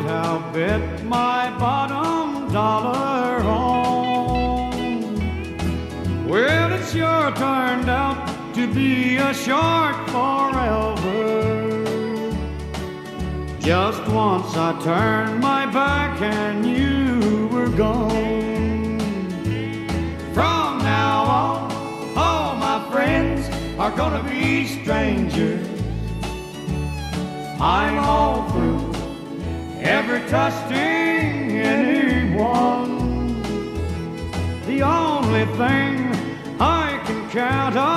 I'll bet my bottom dollar on. Well, it sure turned out to be a short forever. Just once I turned my back and you were gone. From now on, all my friends are gonna be strangers. I'm all through ever trusting anyone. The only thing I can count on